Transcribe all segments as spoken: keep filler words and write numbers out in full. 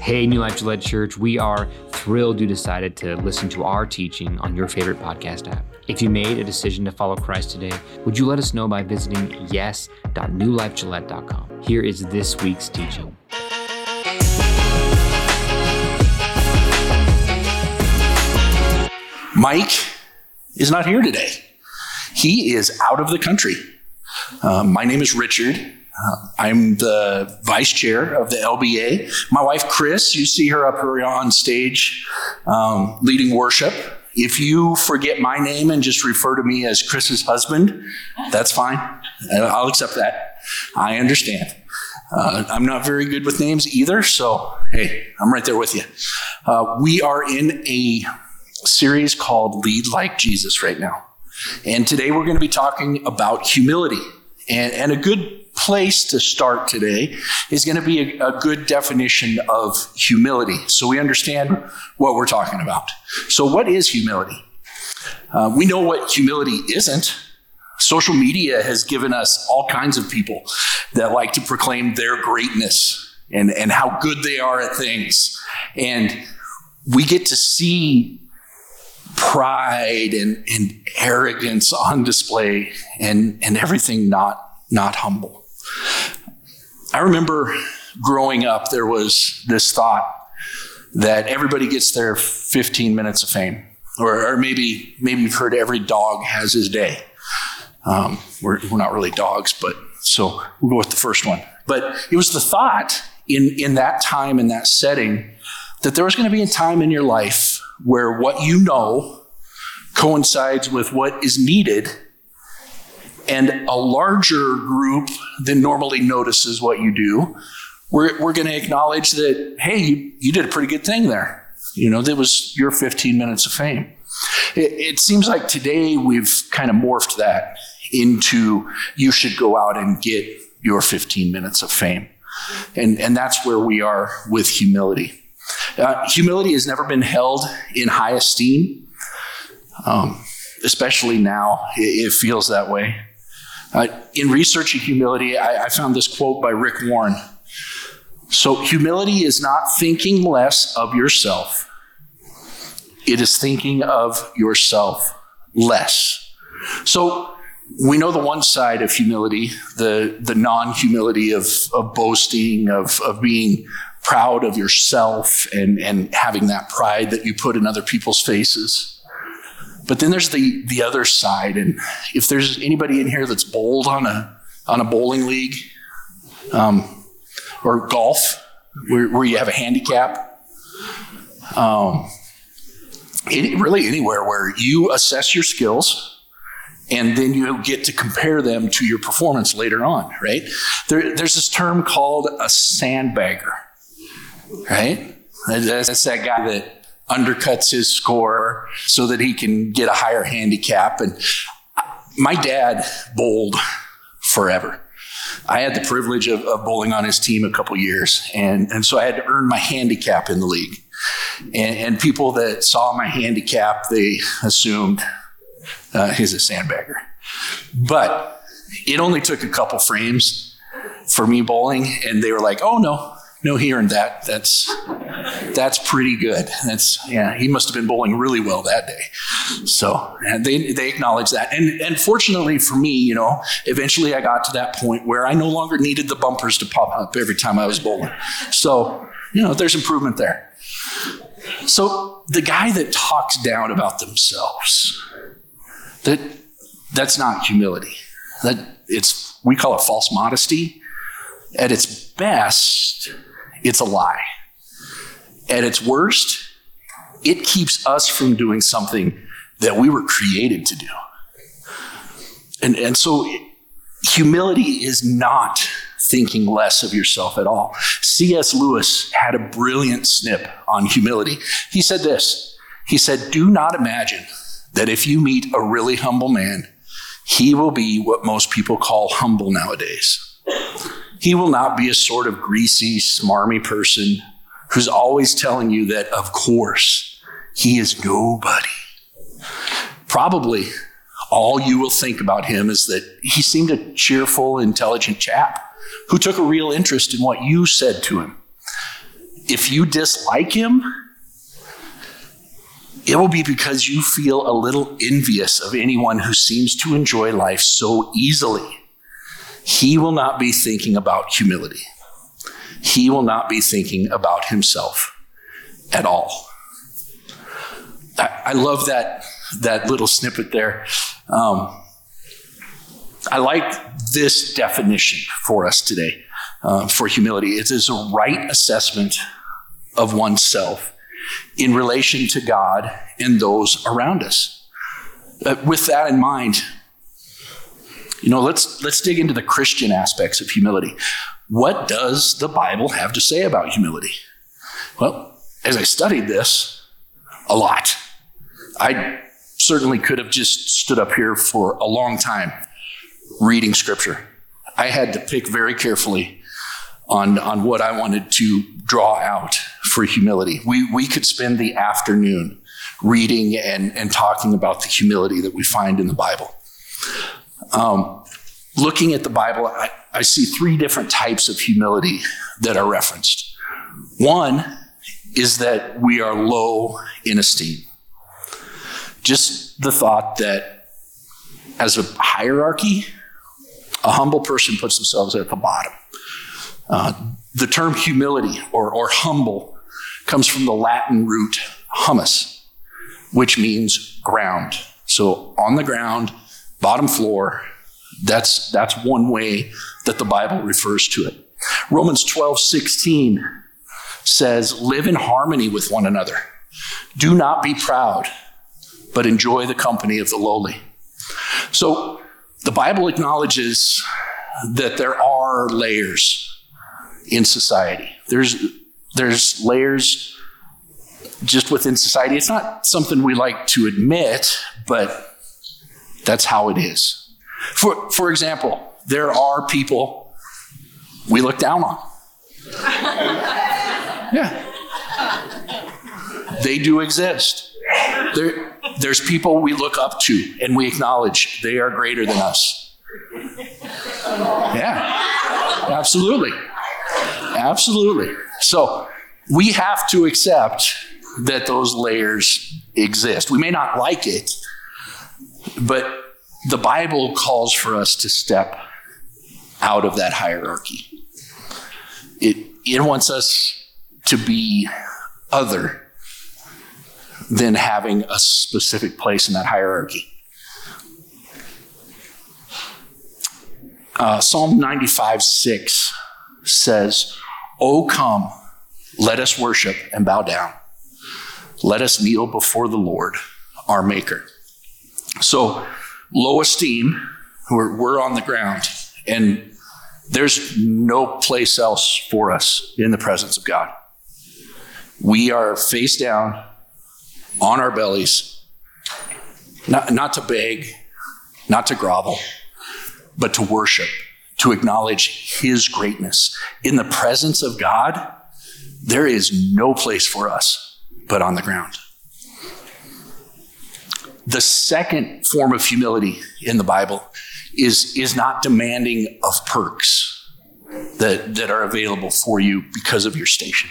Hey, New Life Gillette Church, we are thrilled you decided to listen to our teaching on your favorite podcast app. If you made a decision to follow Christ today, would you let us know by visiting yes dot new life gillette dot com. Here is this week's teaching. Mike is not here today. He is out of the country. Uh, my name is Richard. Uh, I'm the vice chair of the L B A. My wife, Chris, you see her up here on stage um, leading worship. If you forget my name and just refer to me as Chris's husband, that's fine. I'll accept that. I understand. Uh, I'm not very good with names either, so hey, I'm right there with you. Uh, we are in a series called Lead Like Jesus right now. And today we're going to be talking about humility. And, and a good place to start today is going to be a, a good definition of humility, so we understand what we're talking about. So what is humility? Uh, we know what humility isn't. Social media has given us all kinds of people that like to proclaim their greatness and, and how good they are at things. And we get to see pride and, and arrogance on display and, and everything not, not humble. I remember growing up, there was this thought that everybody gets their fifteen minutes of fame. Or, or maybe maybe you've heard every dog has his day. Um, we're, we're not really dogs, but so we'll go with the first one. But it was the thought in, in that time, in that setting, that there was going to be a time in your life where what you know coincides with what is needed, and a larger group than normally notices what you do, we're, we're going to acknowledge that, hey, you, you did a pretty good thing there. You know, that was your fifteen minutes of fame. It, it seems like today we've kind of morphed that into you should go out and get your fifteen minutes of fame. And, and that's where we are with humility. Uh, humility has never been held in high esteem. Um, especially now, it, it feels that way. Uh, in researching humility, I, I found this quote by Rick Warren. So, humility is not thinking less of yourself. It is thinking of yourself less. So, we know the one side of humility, the, the non-humility of, of boasting, of, of being proud of yourself and, and having that pride that you put in other people's faces. But then there's the, the other side. And if there's anybody in here that's bowled on a on a bowling league um, or golf where, where you have a handicap, um, it, really anywhere where you assess your skills and then you get to compare them to your performance later on, right? There, there's this term called a sandbagger, right? That's that guy that undercuts his score so that he can get a higher handicap. And my dad bowled forever. I had the privilege of, of bowling on his team a couple years. And, and so I had to earn my handicap in the league. And, and people that saw my handicap, they assumed uh, he's a sandbagger. But it only took a couple frames for me bowling. And they were like, oh, no, no, he earned that. That's that's pretty good. That's yeah. He must have been bowling really well that day. So and they they acknowledge that. And and fortunately for me, you know, eventually I got to that point where I no longer needed the bumpers to pop up every time I was bowling. So you know, there's improvement there. So the guy that talks down about themselves, that that's not humility. That it's we call it false modesty. At its best, it's a lie. At its worst, it keeps us from doing something that we were created to do. And, and so humility is not thinking less of yourself at all. C S Lewis had a brilliant snip on humility. He said this, he said, do not imagine that if you meet a really humble man, he will be what most people call humble nowadays. He will not be a sort of greasy, smarmy person who's always telling you that, of course, he is nobody. Probably all you will think about him is that he seemed a cheerful, intelligent chap who took a real interest in what you said to him. if you dislike him, it will be because you feel a little envious of anyone who seems to enjoy life so easily. He will not be thinking about humility. He will not be thinking about himself at all. I, I love that, that little snippet there. Um, I like this definition for us today uh, for humility. It is a right assessment of oneself in relation to God and those around us. Uh, with that in mind, you know, let's let's dig into the Christian aspects of humility. What does the Bible have to say about humility? Well, as I studied this, a lot. I certainly could have just stood up here for a long time reading scripture. I had to pick very carefully on, on what I wanted to draw out for humility. We we could spend the afternoon reading and, and talking about the humility that we find in the Bible. Um, looking at the Bible, I, I see three different types of humility that are referenced. One is that we are low in esteem. Just the thought that as a hierarchy, a humble person puts themselves at the bottom. Uh, the term humility or, or humble comes from the Latin root humus, which means ground. So on the ground, bottom floor, that's, that's one way that the Bible refers to it. Romans twelve sixteen says, live in harmony with one another. Do not be proud, but enjoy the company of the lowly. So the Bible acknowledges that there are layers in society. There's, there's layers just within society. It's not something we like to admit, but that's how it is. For, for example, there are people we look down on. Yeah. They do exist. There, there's people we look up to and we acknowledge they are greater than us. Yeah, absolutely. Absolutely. So we have to accept that those layers exist. We may not like it, but the Bible calls for us to step out of that hierarchy. It, it wants us to be other than having a specific place in that hierarchy. Uh, Psalm ninety-five six says, "O come, let us worship and bow down. Let us kneel before the Lord, our Maker." So, low esteem, we're, we're on the ground, and there's no place else for us in the presence of God. We are face down, on our bellies, not, not to beg, not to grovel, but to worship, to acknowledge his greatness. In the presence of God, there is no place for us but on the ground. The second form of humility in the Bible is, is not demanding of perks that, that are available for you because of your station.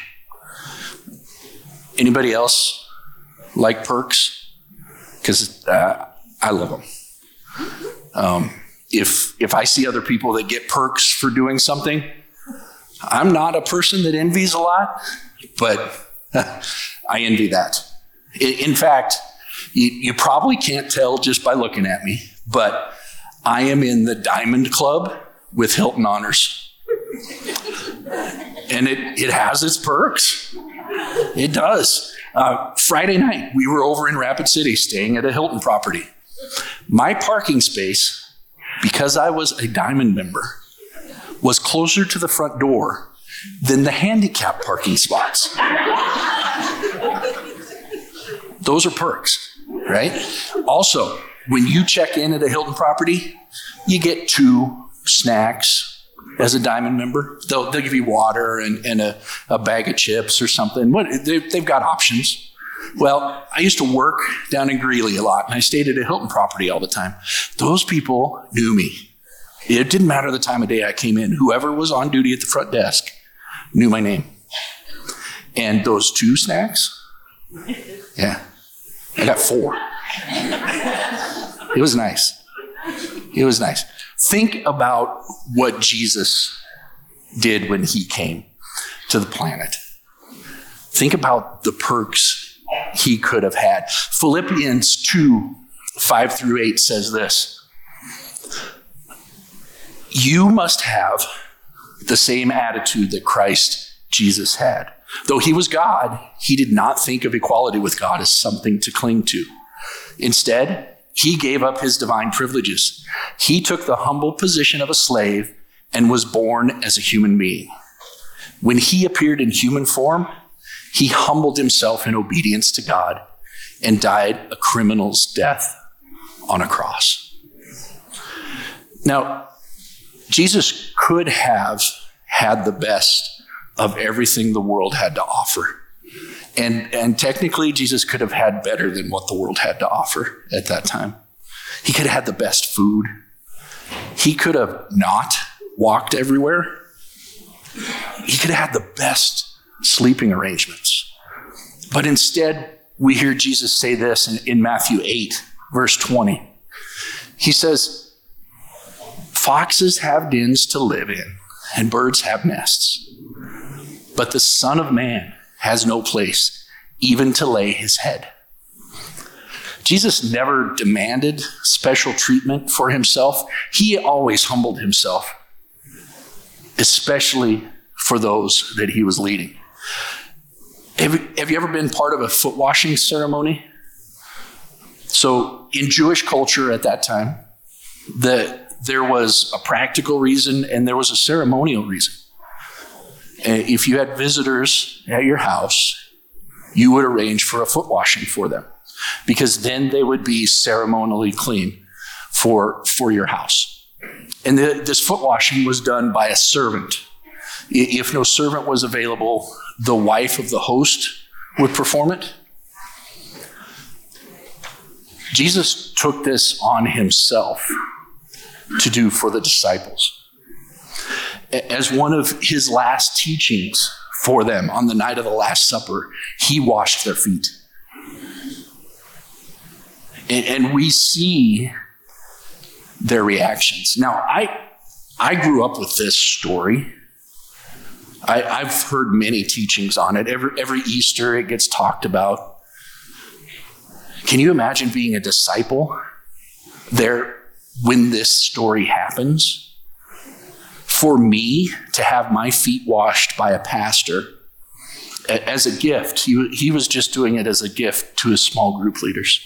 Anybody else like perks? Because uh, I love them. Um, if if I see other people that get perks for doing something, I'm not a person that envies a lot, but I envy that. In, in fact, you, you probably can't tell just by looking at me, but I am in the Diamond Club with Hilton Honors. And it, it has its perks. It does. Uh, Friday night, we were over in Rapid City staying at a Hilton property. My parking space, because I was a Diamond member, was closer to the front door than the handicap parking spots. Those are perks, right? Also, when you check in at a Hilton property, you get two snacks as a Diamond member. They'll, they'll give you water and, and a, a bag of chips or something. What, they, they've got options. Well, I used to work down in Greeley a lot, and I stayed at a Hilton property all the time. Those people knew me. It didn't matter the time of day I came in. Whoever was on duty at the front desk knew my name. And those two snacks, yeah, I got four. It was nice. It was nice. Think about what Jesus did when he came to the planet. Think about the perks he could have had. Philippians two, five through eight says this. You must have the same attitude that Christ Jesus had. Though he was God, he did not think of equality with God as something to cling to. Instead, he gave up his divine privileges. He took the humble position of a slave and was born as a human being. When he appeared in human form, he humbled himself in obedience to God and died a criminal's death on a cross. Now, Jesus could have had the best of everything the world had to offer. And, and technically, Jesus could have had better than what the world had to offer at that time. He could have had the best food. He could have not walked everywhere. He could have had the best sleeping arrangements. But instead, we hear Jesus say this in, in Matthew eight, verse twenty. He says, foxes have dens to live in, and birds have nests. But the Son of Man has no place even to lay his head. Jesus never demanded special treatment for himself. He always humbled himself, especially for those that he was leading. Have, have you ever been part of a foot washing ceremony? So in Jewish culture at that time, the, there was a practical reason and there was a ceremonial reason. If you had visitors at your house, you would arrange for a foot washing for them, because then they would be ceremonially clean for, for your house. And the, this foot washing was done by a servant. If no servant was available, the wife of the host would perform it. Jesus took this on himself to do for the disciples. As one of his last teachings for them on the night of the Last Supper, he washed their feet. And, and we see their reactions. Now, I I grew up with this story. I, I've heard many teachings on it. Every, every Easter it gets talked about. Can you imagine being a disciple there when this story happens? For me to have my feet washed by a pastor as a gift, he, he was just doing it as a gift to his small group leaders.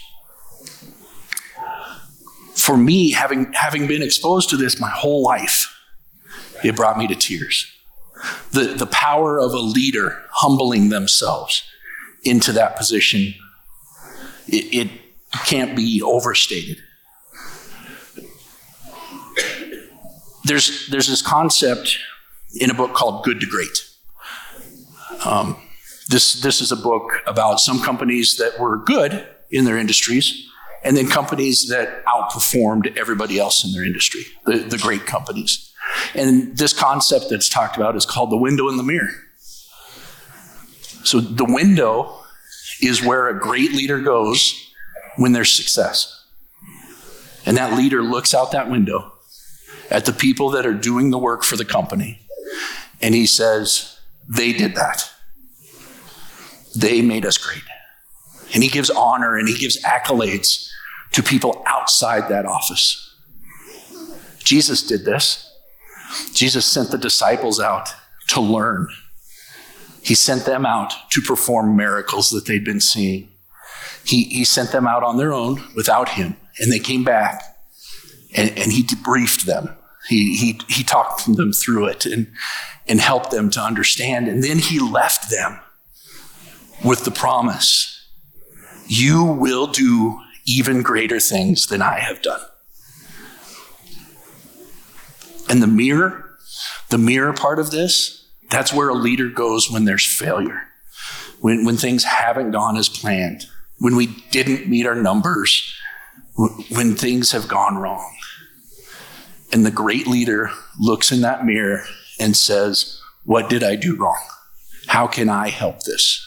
For me, having, having been exposed to this my whole life, it brought me to tears. The, the power of a leader humbling themselves into that position, it, it can't be overstated. There's, there's this concept in a book called Good to Great. Um, this, this is a book about some companies that were good in their industries, and then companies that outperformed everybody else in their industry, the, the great companies. And this concept that's talked about is called the window in the mirror. So the window is where a great leader goes when there's success. And that leader looks out that window at the people that are doing the work for the company, and he says, they did that. They made us great. And he gives honor and he gives accolades to people outside that office. Jesus did this. Jesus sent the disciples out to learn. He sent them out to perform miracles that they'd been seeing. He, he sent them out on their own without him, and they came back. And, and he debriefed them. He, he, he talked them through it and, and helped them to understand. And then he left them with the promise, you will do even greater things than I have done. And the mirror, the mirror part of this, that's where a leader goes when there's failure, when, when things haven't gone as planned, when we didn't meet our numbers, when things have gone wrong. And the great leader looks in that mirror and says, what did I do wrong? How can I help this?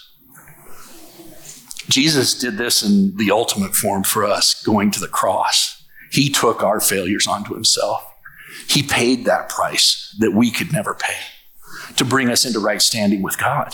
Jesus did this in the ultimate form for us, going to the cross. He took our failures onto himself. He paid that price that we could never pay to bring us into right standing with God.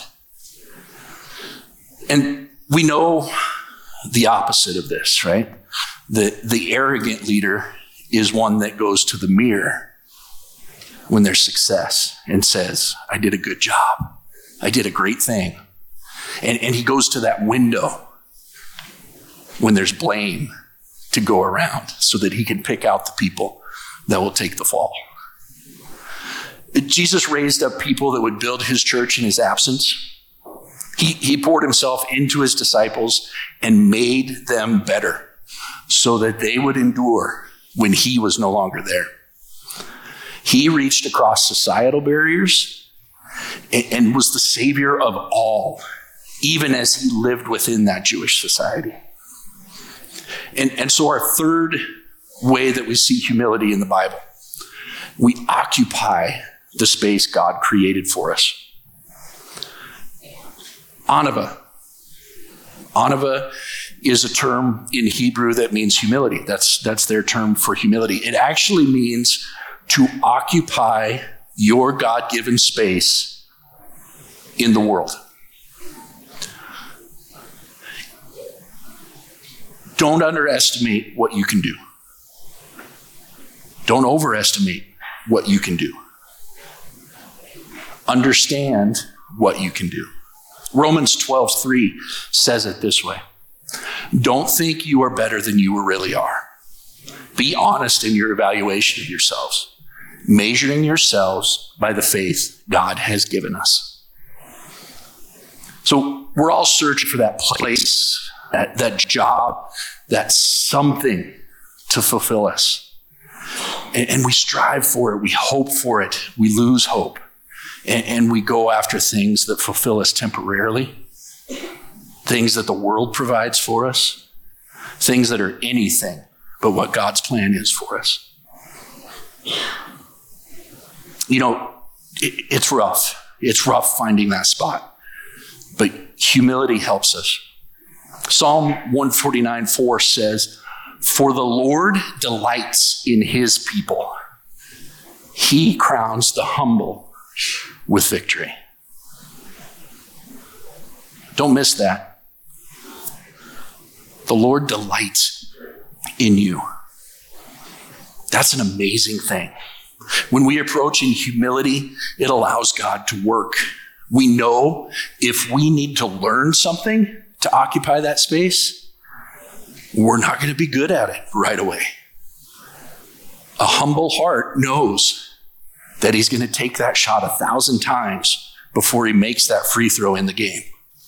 And we know the opposite of this, right? The, the arrogant leader is one that goes to the mirror when there's success and says, I did a good job. I did a great thing. And, and he goes to that window when there's blame to go around so that he can pick out the people that will take the fall. Jesus raised up people that would build his church in his absence. He, he poured himself into his disciples and made them better so that they would endure when he was no longer there. He reached across societal barriers and, and was the savior of all, even as he lived within that Jewish society. And, and so our third way that we see humility in the Bible, we occupy the space God created for us. Anava. Anava is a term in Hebrew that means humility. That's, that's their term for humility. It actually means to occupy your God-given space in the world. Don't underestimate what you can do. Don't overestimate what you can do. Understand what you can do. Romans twelve three says it this way. Don't think you are better than you really are. Be honest in your evaluation of yourselves, measuring yourselves by the faith God has given us. So we're all searching for that place, that, that job, that something to fulfill us. And, and we strive for it. We hope for it. We lose hope. And, and we go after things that fulfill us temporarily, things that the world provides for us, things that are anything but what God's plan is for us. You know, it, it's rough. It's rough finding that spot. But humility helps us. Psalm one forty-nine four says, "For the Lord delights in his people. He crowns the humble with victory." Don't miss that. The Lord delights in you. That's an amazing thing. When we approach in humility, it allows God to work. We know if we need to learn something to occupy that space, we're not going to be good at it right away. A humble heart knows that he's going to take that shot a thousand times before he makes that free throw in the game.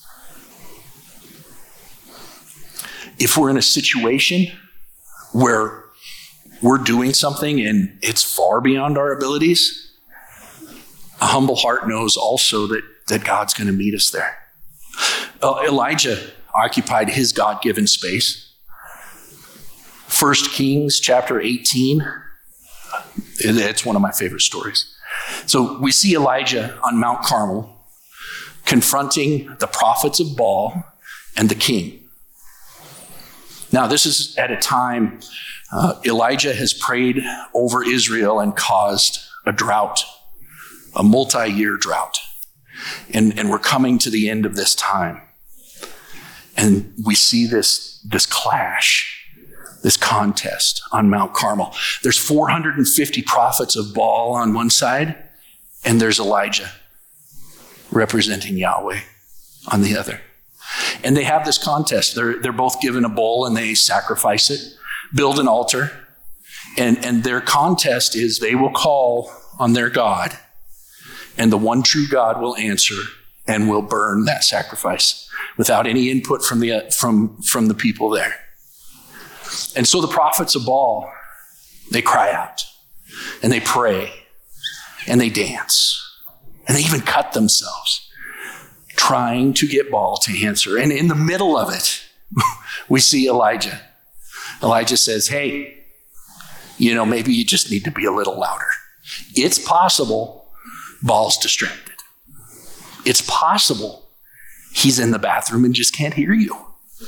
If we're in a situation where we're doing something and it's far beyond our abilities, a humble heart knows also that, that God's going to meet us there. Uh, Elijah occupied his God-given space. First Kings chapter eighteen, it's one of my favorite stories. So we see Elijah on Mount Carmel confronting the prophets of Baal and the king. Now, this is at a time uh, Elijah has prayed over Israel and caused a drought, a multi-year drought. And, and we're coming to the end of this time. And we see this, this clash, this contest on Mount Carmel. There's four hundred fifty prophets of Baal on one side, and there's Elijah representing Yahweh on the other. And they have this contest. They're, they're both given a bull and they sacrifice it, build an altar. And, and their contest is they will call on their God, and the one true God will answer and will burn that sacrifice without any input from the, from, from the people there. And so the prophets of Baal, they cry out and they pray and they dance and they even cut themselves, trying to get Baal to answer. And in the middle of it, we see Elijah. Elijah says, hey, you know, maybe you just need to be a little louder. It's possible Baal's distracted. It's possible he's in the bathroom and just can't hear you.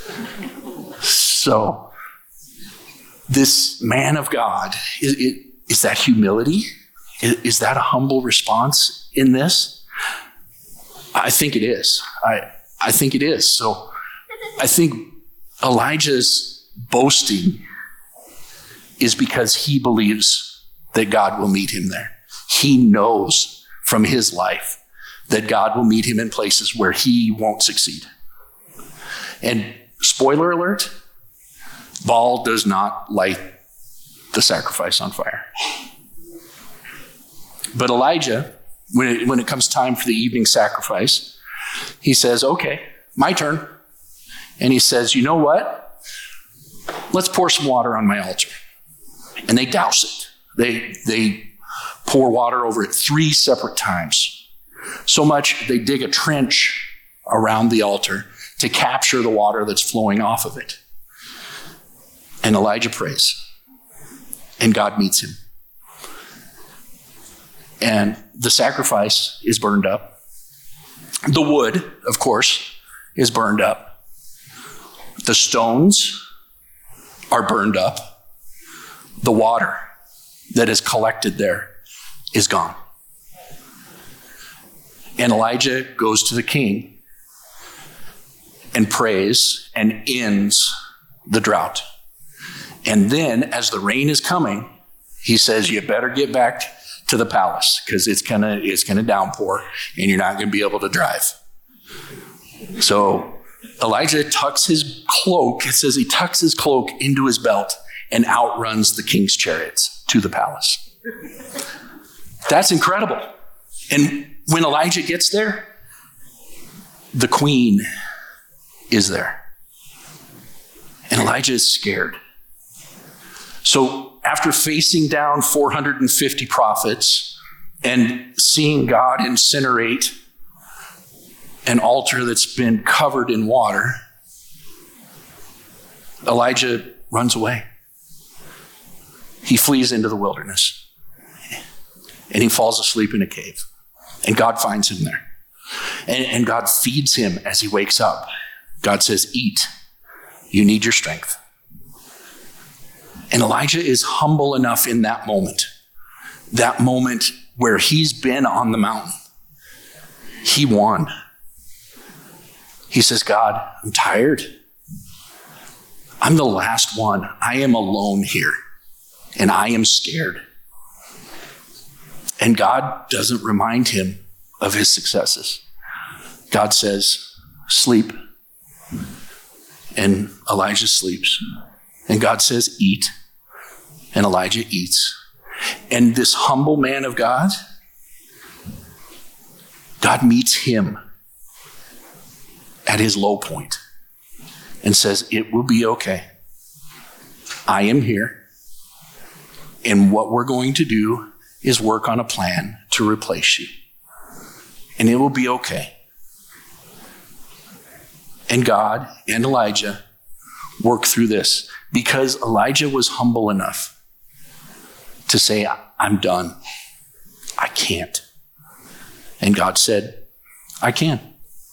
So this man of God, is, is that humility? Is that a humble response in this? I think it is. I, I think it is. So I think Elijah's boasting is because he believes that God will meet him there. He knows from his life that God will meet him in places where he won't succeed. And spoiler alert, Baal does not light the sacrifice on fire. But Elijah, when it, when it comes time for the evening sacrifice, he says, okay, my turn. And he says, you know what? Let's pour some water on my altar. And they douse it. They, they pour water over it three separate times. So much they dig a trench around the altar to capture the water that's flowing off of it. And Elijah prays. And God meets him. And the sacrifice is burned up. The wood, of course, is burned up. The stones are burned up. The water that is collected there is gone. And Elijah goes to the king and prays and ends the drought. And then, as the rain is coming, he says, you better get back to the palace because it's gonna it's gonna downpour and you're not gonna be able to drive. So Elijah tucks his cloak, it says he tucks his cloak into his belt and outruns the king's chariots to the palace. That's incredible. And when Elijah gets there, the queen is there. And Elijah is scared. So after facing down four hundred fifty prophets and seeing God incinerate an altar that's been covered in water, Elijah runs away. He flees into the wilderness and he falls asleep in a cave. And God finds him there. And, and God feeds him as he wakes up. God says, eat. You need your strength. And Elijah is humble enough in that moment, that moment where he's been on the mountain. He won. He says, God, I'm tired. I'm the last one. I am alone here, and I am scared. And God doesn't remind him of his successes. God says, sleep. And Elijah sleeps. And God says, eat. And Elijah eats. And this humble man of God, God meets him at his low point and says, it will be okay. I am here. And what we're going to do is work on a plan to replace you. And it will be okay. And God and Elijah work through this because Elijah was humble enough to say, I'm done. I can't. And God said, I can.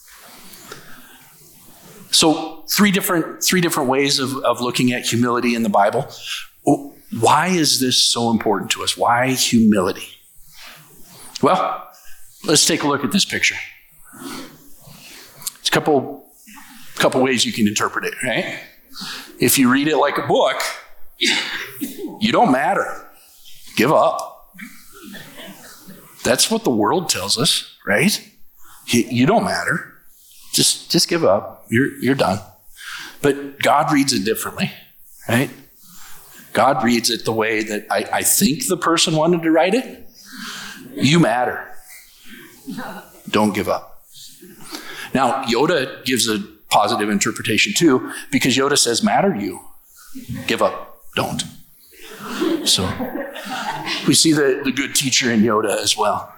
So three different, three different ways of, of looking at humility in the Bible. Why is this so important to us? Why humility? Well, let's take a look at this picture. There's a couple, couple ways you can interpret it, right? If you read it like a book, you don't matter. Give up. That's what the world tells us, right? You, you don't matter. Just, just give up. You're, you're done. But God reads it differently, right? God reads it the way that I, I think the person wanted to write it. You matter. Don't give up. Now, Yoda gives a positive interpretation too, because Yoda says, matter you. Give up. Don't. So we see the, the good teacher in Yoda as well.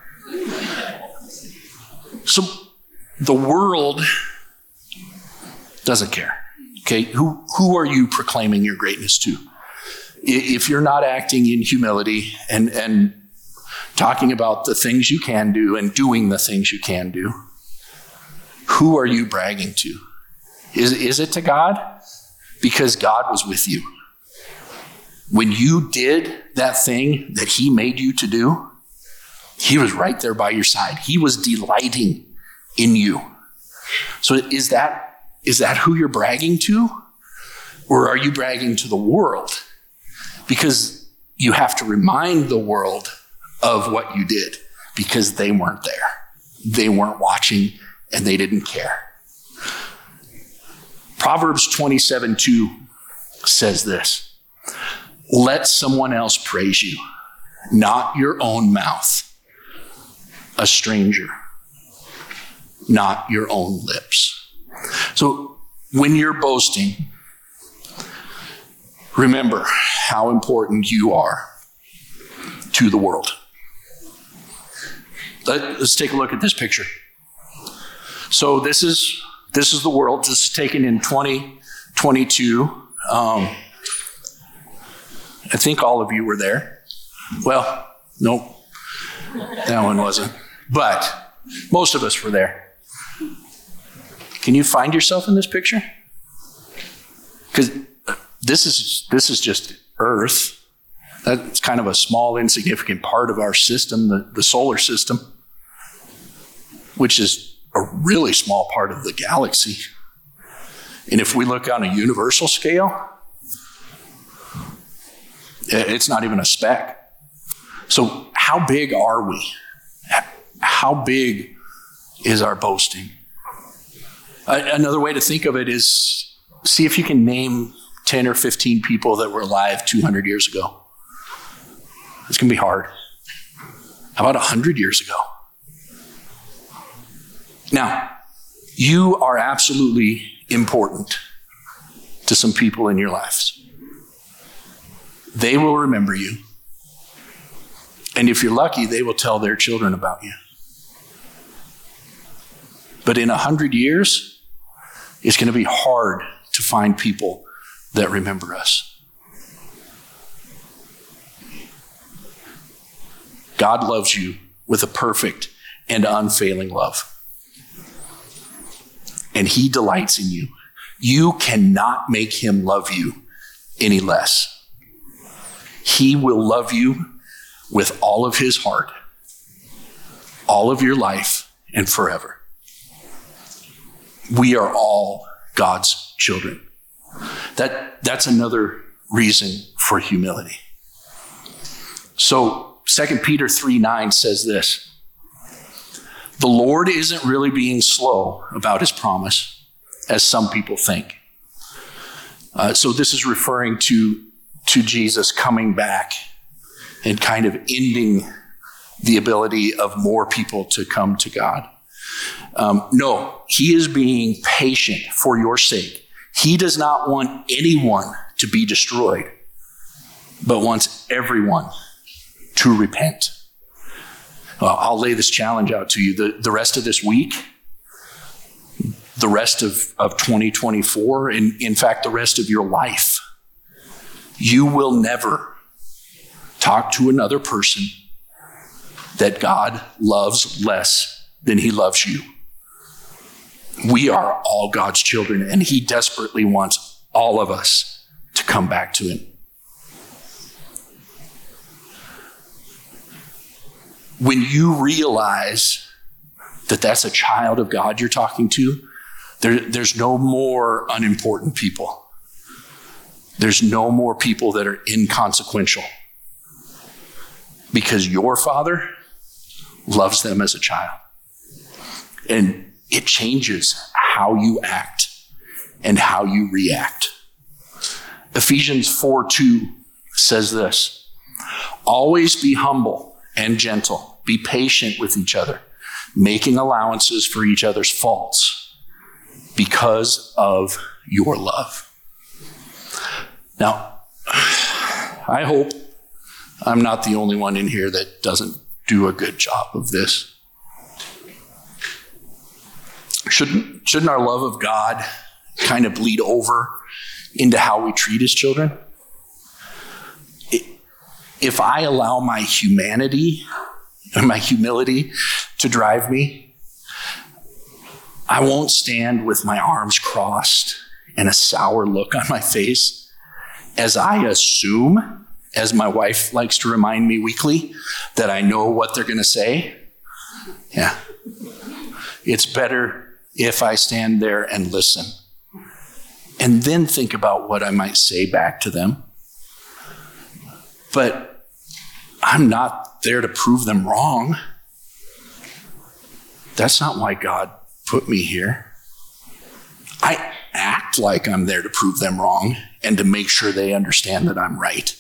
So the world doesn't care. Okay, who, who are you proclaiming your greatness to? If you're not acting in humility and, and talking about the things you can do and doing the things you can do, Who are you bragging to? Is, is it to God? Because God was with you. When you did that thing that he made you to do, he was right there by your side. He was delighting in you. So is that, is that who you're bragging to? Or are you bragging to the world? Because you have to remind the world of what you did because they weren't there. They weren't watching and they didn't care. Proverbs twenty-seven two says this: let someone else praise you, not your own mouth. A stranger, not your own lips. So when you're boasting, remember how important you are to the world. Let's take a look at this picture. So this is this is the world. This is taken in twenty twenty-two. Um, I think all of you were there. Well, nope, that one wasn't. But most of us were there. Can you find yourself in this picture? Because this is this is just Earth. That's kind of a small, insignificant part of our system, the, the solar system, which is a really small part of the galaxy. And if we look on a universal scale, it's not even a speck. So how big are we? How big is our boasting? Another way to think of it is see if you can name ten or fifteen people that were alive two hundred years ago. It's going to be hard. How about one hundred years ago? Now, you are absolutely important to some people in your lives. They will remember you. And if you're lucky, they will tell their children about you. But in a hundred years, it's going to be hard to find people that remember us. God loves you with a perfect and unfailing love. And he delights in you. You cannot make him love you any less. He will love you with all of his heart, all of your life, and forever. We are all God's children. That, that's another reason for humility. So Second Peter three nine says this: the Lord isn't really being slow about his promise, as some people think. Uh, so this is referring to, to Jesus coming back and kind of ending the ability of more people to come to God. Um, no, he is being patient for your sake. He does not want anyone to be destroyed, but wants everyone to repent. Well, I'll lay this challenge out to you. The, the rest of this week, the rest of, of twenty twenty-four, and in fact, the rest of your life, you will never talk to another person that God loves less than he loves you. We are all God's children, and he desperately wants all of us to come back to him. When you realize that that's a child of God you're talking to, there, there's no more unimportant people. There's no more people that are inconsequential, because your Father loves them as a child. And it changes how you act and how you react. Ephesians four two says this: always be humble and gentle, be patient with each other, making allowances for each other's faults because of your love. Now, I hope I'm not the only one in here that doesn't do a good job of this. Shouldn't, shouldn't our love of God kind of bleed over into how we treat his children? If I allow my humanity and my humility to drive me, I won't stand with my arms crossed and a sour look on my face as I assume, as my wife likes to remind me weekly, that I know what they're going to say. Yeah. It's better if I stand there and listen and then think about what I might say back to them. But I'm not there to prove them wrong. That's not why God put me here. I act like I'm there to prove them wrong and to make sure they understand that I'm right.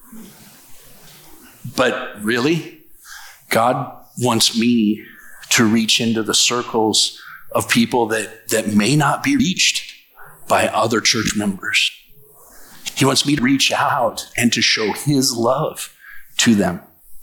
But really, God wants me to reach into the circles of people that, that may not be reached by other church members. He wants me to reach out and to show his love to them.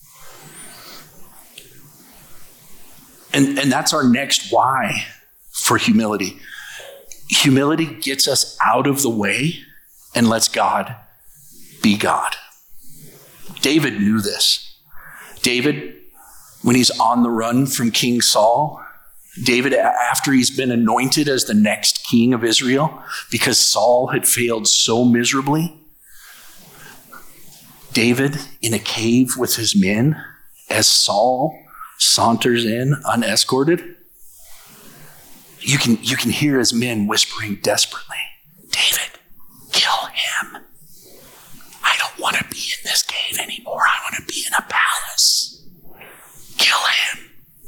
And, and that's our next why for humility. Humility gets us out of the way and lets God be God. David knew this. David, when he's on the run from King Saul, David, after he's been anointed as the next king of Israel, because Saul had failed so miserably, David in a cave with his men, as Saul saunters in unescorted, you can, you can hear his men whispering desperately, David, kill him. I don't want to be in this cave anymore. I want to be in a palace. Kill him.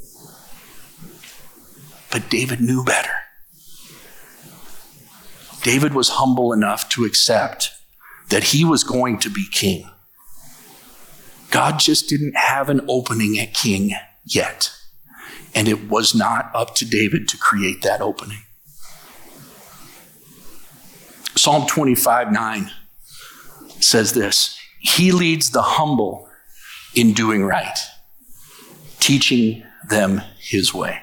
But David knew better. David was humble enough to accept that he was going to be king. God just didn't have an opening at king yet. And it was not up to David to create that opening. Psalm twenty-five nine says this, he leads the humble in doing right, teaching them his way.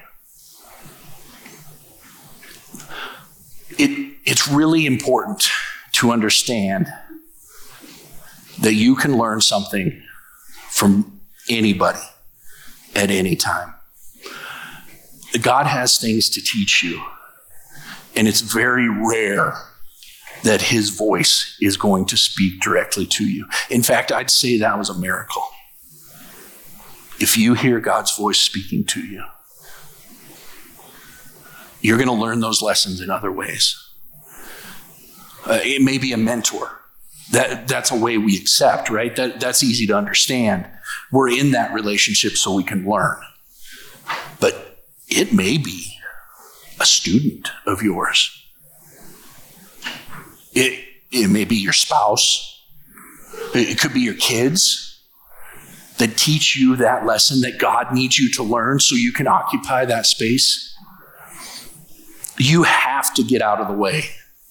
It, it's really important to understand that you can learn something from anybody at any time. God has things to teach you, and it's very rare that his voice is going to speak directly to you. In fact, I'd say that was a miracle. If you hear God's voice speaking to you, you're going to learn those lessons in other ways. Uh, it may be a mentor. That, that's a way we accept, right? That, that's easy to understand. We're in that relationship so we can learn. But it may be a student of yours. It, it may be your spouse. It could be your kids that teach you that lesson that God needs you to learn so you can occupy that space. You have to get out of the way.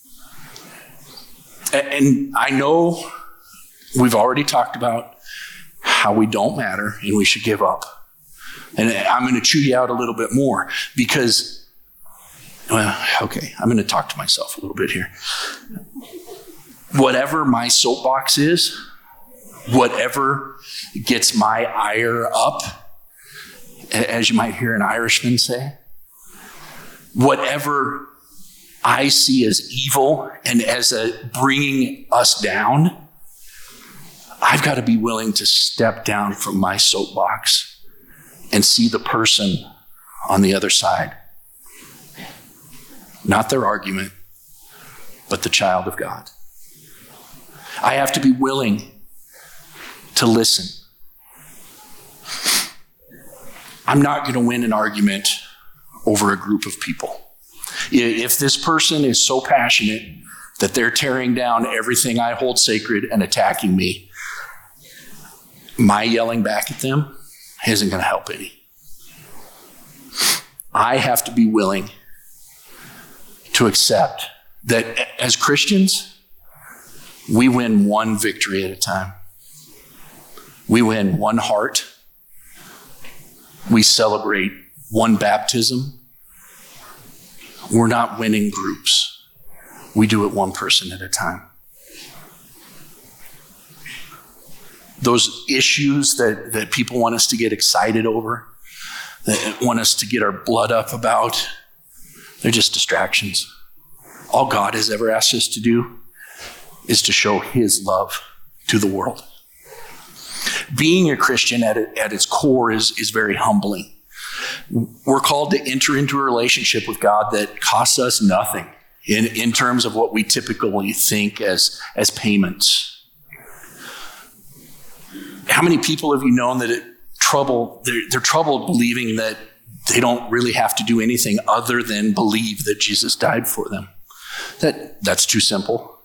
And I know we've already talked about how we don't matter and we should give up. And I'm going to chew you out a little bit more because, well, okay, I'm going to talk to myself a little bit here. Whatever my soapbox is, whatever gets my ire up, as you might hear an Irishman say, whatever I see as evil and as a bringing us down, I've got to be willing to step down from my soapbox and see the person on the other side. Not their argument, but the child of God. I have to be willing to listen. I'm not going to win an argument over a group of people. If this person is so passionate that they're tearing down everything I hold sacred and attacking me, my yelling back at them isn't going to help any. I have to be willing to accept that as Christians, we win one victory at a time. We win one heart. We celebrate one baptism. We're not winning groups. We do it one person at a time. Those issues that, that people want us to get excited over, that want us to get our blood up about, They're just distractions. All God has ever asked us to do is to show his love to the world. Being a Christian at, it, at its core is, is very humbling. We're called to enter into a relationship with God that costs us nothing in, in terms of what we typically think as, as payments. How many people have you known that it trouble, they're, they're troubled believing that they don't really have to do anything other than believe that Jesus died for them? That, that's too simple.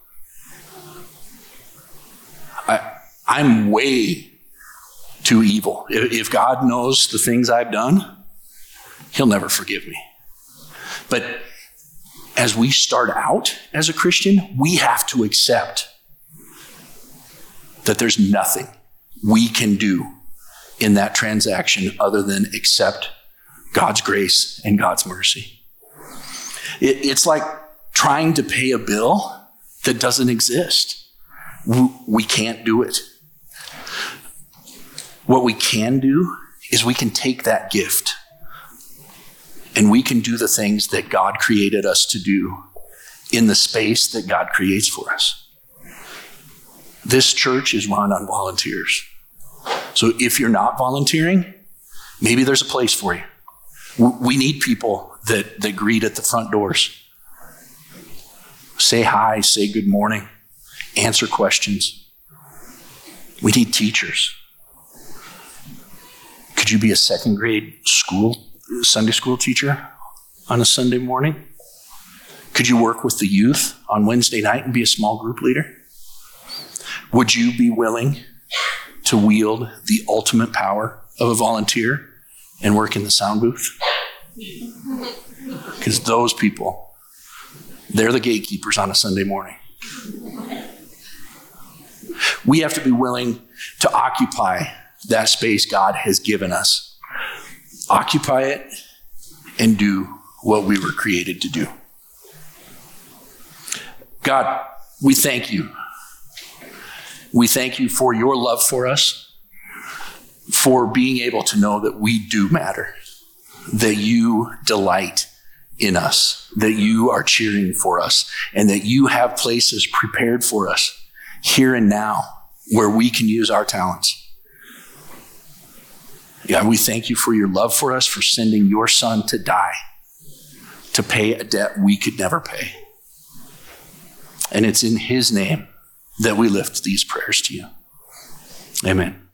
I, I'm way too evil. If, if God knows the things I've done, he'll never forgive me. But as we start out as a Christian, we have to accept that there's nothing we can do in that transaction other than accept God's grace and God's mercy. It, it's like trying to pay a bill that doesn't exist. We, we can't do it. What we can do is we can take that gift and we can do the things that God created us to do in the space that God creates for us. This church is run on volunteers. So if you're not volunteering, maybe there's a place for you. We need people that, that greet at the front doors. Say hi, say good morning, answer questions. We need teachers. Could you be a second grade school, Sunday school teacher on a Sunday morning? Could you work with the youth on Wednesday night and be a small group leader? Would you be willing to wield the ultimate power of a volunteer and work in the sound booth? Because those people, they're the gatekeepers on a Sunday morning. We have to be willing to occupy that space God has given us. Occupy it and do what we were created to do. God, we thank you. We thank you for your love for us, for being able to know that we do matter, that you delight in us, that you are cheering for us, and that you have places prepared for us here and now where we can use our talents. God, we thank you for your love for us, for sending your son to die, to pay a debt we could never pay. And it's in his name that we lift these prayers to you. Amen.